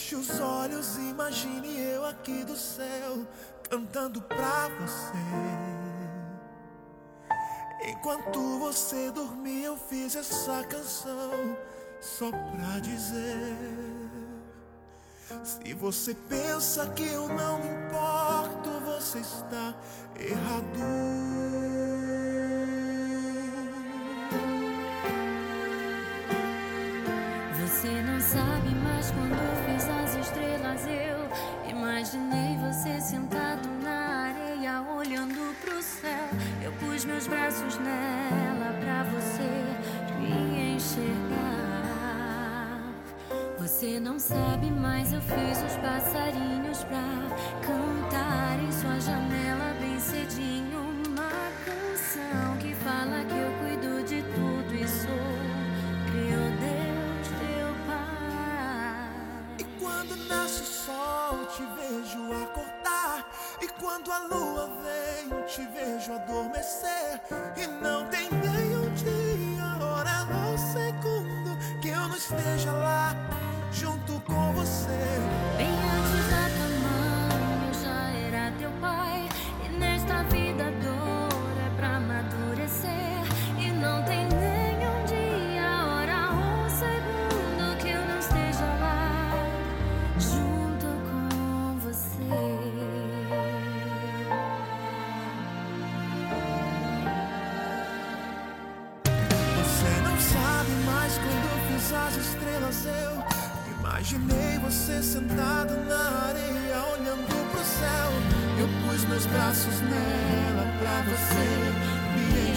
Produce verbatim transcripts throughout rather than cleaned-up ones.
Feche os olhos, imagine eu aqui do céu cantando pra você. Enquanto você dormia eu fiz essa canção só pra dizer: se você pensa que eu não me importo, você está errado. Você não sabe, mas quando eu fiz as estrelas eu imaginei você sentado na areia olhando pro céu. Eu pus meus braços nela pra você me enxergar. Você não sabe, mas eu fiz os passarinhos pra cantar em sua janela bem cedinho. Uma canção que fala que eu cuido de tudo e sou meu Deus, teu Pai. E quando nasce o sol te vejo acordar, e quando a lua vem te vejo adormecer. E não tem nem um dia, hora ou segundo que eu não esteja lá junto com você. Bem antes da tua mãe eu já era teu pai, e nesta vida a dor é pra amadurecer. E não tem nem um dia, hora ou segundo que eu não esteja lá junto com você. Você não sabe, mas quando eu fiz as estrelas eu imaginei você sentado na areia olhando pro céu. Eu pus meus braços nela pra você me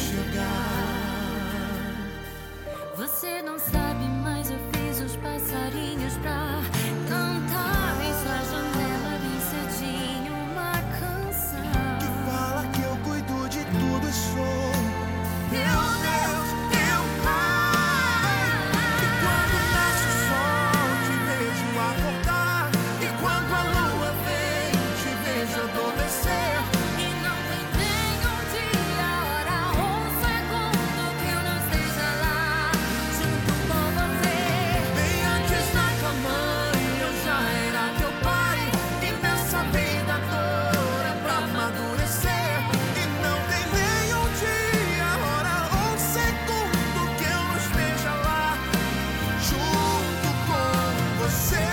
enxergar. Você não sabe, mas eu fiz os passarinhos pra cantar em sua janela bem cedinho. Uma canção que fala que eu cuido de tudo e sou meu Deus, teu Pai. E quando nasce o sol te vejo acordar, e quando a lua vem te vejo adormecer. E não tem nem um dia, hora ou segundo que eu não esteja lá junto com você. Bem antes da tua mãe eu já era teu pai, e nessa vida toda é pra amadurecer. E não tem nem um dia, hora ou segundo que eu não esteja lá junto com você.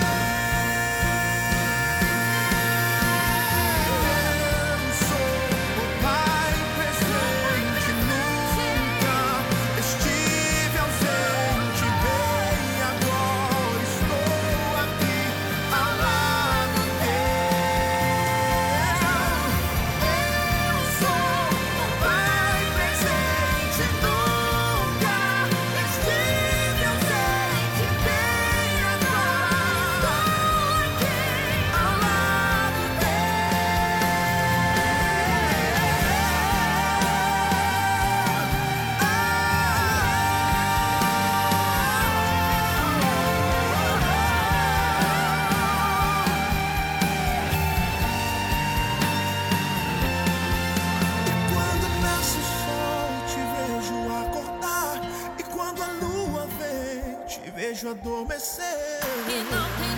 Eu sou o pai presente, nunca estive ausente. Bem, agora estou aqui ao lado teu. Eu sou o pai presente, nunca estive ausente. Bem, agora estou aqui ao lado Quando nasce o sol te vejo acordar, e quando a lua vem te vejo adormecer. E não tem